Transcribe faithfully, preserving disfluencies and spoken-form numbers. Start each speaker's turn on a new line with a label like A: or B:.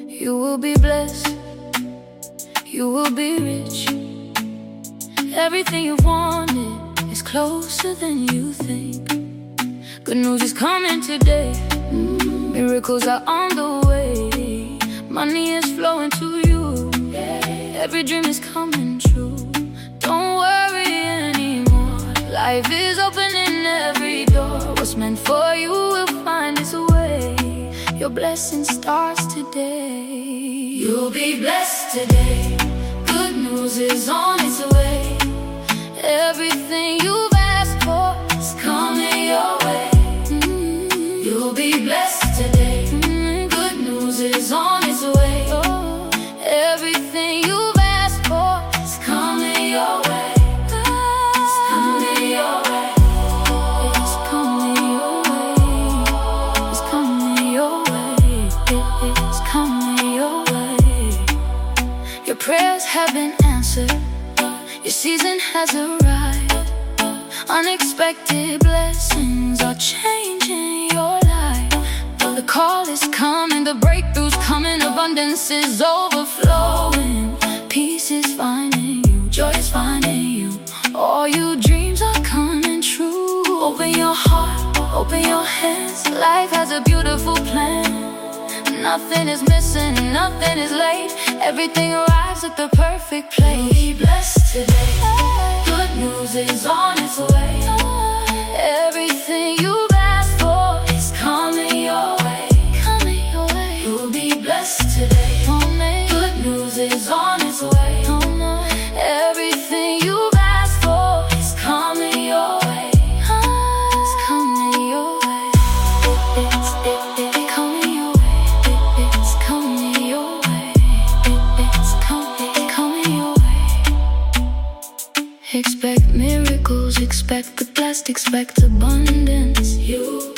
A: You will be blessed, you will be rich. Everything you wanted is closer than you think. Good news is coming today. Miracles are on the way. Money is flowing to you. Every dream is coming true. Don't worry anymore. Life is opening every door. What's meant for you will find its way. Your blessing starts today. You'll be blessed today. Good news is on its way. Everything you've asked for is coming your way. Mm-hmm. You'll be blessed today. Mm-hmm. Good news is on its way. Oh. Everything you've asked for is coming your way. It's coming your way. It's coming your way. It's coming your way. It's coming your way. Your prayers have been answered. Your season has arrived. Unexpected blessings are changing your life. The call is coming, the breakthrough's coming, abundance is overflowing. Peace is finding you, joy is finding you. All your dreams are coming true. Open your heart, open your hands. Life has a beautiful plan. Nothing is missing, nothing is late. Everything arrives at the perfect place. You'll be blessed today. Good news is on its way. Everything you've asked for is coming your way. Coming your way. You'll be blessed today. Good news is on its way. Everything you've asked for is coming your way. It's coming your way. It's, it, it, it coming your way. It's coming your way. It's coming, coming your way. Expect miracles, expect the blessed, expect abundance. You